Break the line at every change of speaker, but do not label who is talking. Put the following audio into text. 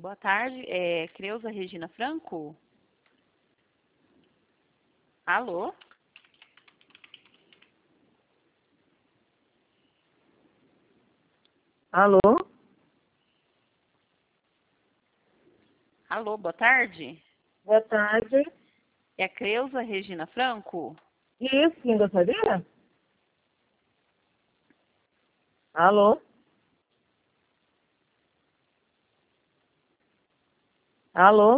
Boa tarde. É Creuza Regina Franco? Alô?
Alô?
Alô, boa tarde.
Boa tarde.
É a Creuza Regina Franco?
Isso, quem gostaria? Alô? Alô?